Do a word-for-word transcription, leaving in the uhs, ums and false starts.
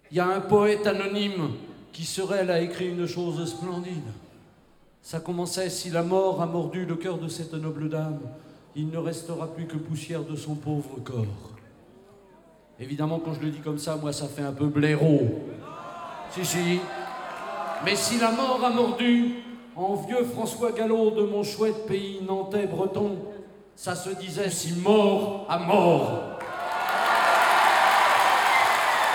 Il y a un poète anonyme qui serait, elle a écrit une chose splendide. Ça commençait: si la mort a mordu le cœur de cette noble dame, il ne restera plus que poussière de son pauvre corps. Évidemment, quand je le dis comme ça, moi, ça fait un peu blaireau. Si, si. Mais si la mort a mordu, en vieux François Gallo de mon chouette pays nantais breton, ça se disait: si mort a mort.